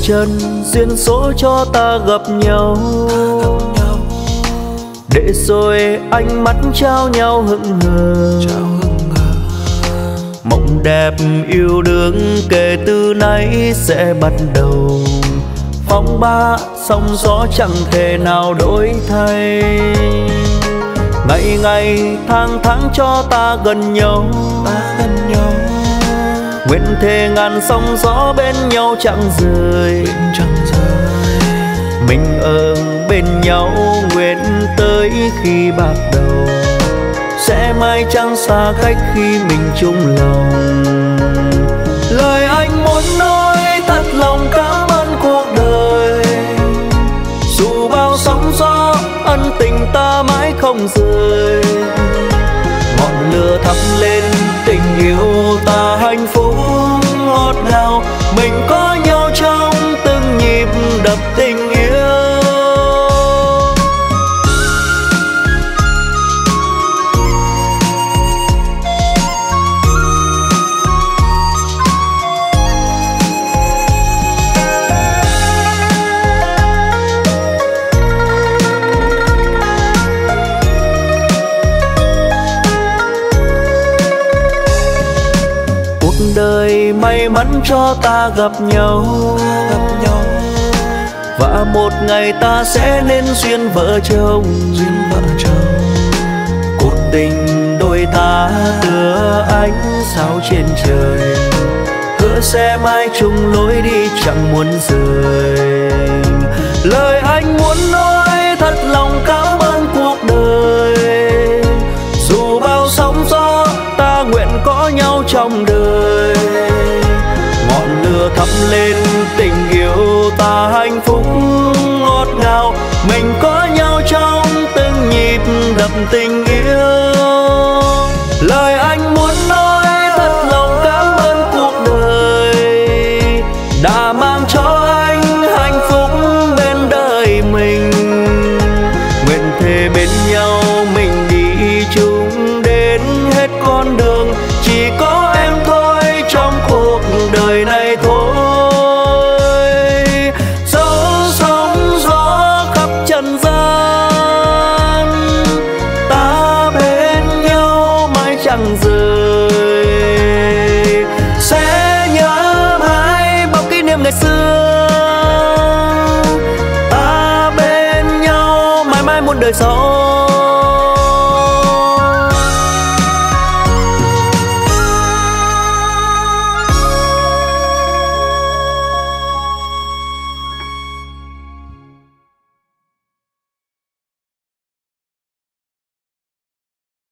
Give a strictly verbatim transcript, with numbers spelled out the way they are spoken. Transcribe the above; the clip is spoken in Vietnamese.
trần duyên số cho ta gặp nhau, để rồi ánh mắt trao nhau hững hờ. Mộng đẹp yêu đương kể từ nay sẽ bắt đầu, phong ba sóng gió chẳng thể nào đổi thay. Ngày ngày tháng tháng cho ta gần nhau, nguyện thề ngàn sóng gió bên nhau chẳng rời. Mình ở bên nhau nguyện tới khi bạc đầu, sẽ mãi chẳng xa cách khi mình chung lòng. Lời anh muốn nói thật lòng cảm ơn cuộc đời, dù bao sóng gió ân tình ta mãi không rời. Ngọn lửa thắp lên tình yêu ta hạnh phúc ngọt ngào, mình có nhau trong từng nhịp đập tình yêu. Đời may mắn cho ta gặp nhau, gặp nhau và một ngày ta sẽ nên duyên vợ chồng, duyên vợ chồng. Cuộc tình đôi ta tựa ánh sao trên trời, hứa sẽ mãi chung lối đi chẳng muốn rời. Lời anh muốn nói thật lòng cảm ơn cuộc đời, dù bao sóng gió ta nguyện có nhau trong đời. Ngọn lửa thắp lên tình yêu ta hạnh phúc ngọt ngào, mình có nhau trong từng nhịp đập tình yêu. Lời anh muốn nói thật lòng cảm ơn cuộc đời, đã mang cho anh hạnh phúc bên đời mình. Nguyện thề bên nhau mình đi chung đến hết con đường, chỉ có em thôi trong cuộc đời này thôi. Dẫu sóng gió khắp trần gian, ta bên nhau mãi chẳng rời. Sẽ nhớ mãi bao kỷ niệm ngày xưa, ta bên nhau mãi mãi muôn đời sau.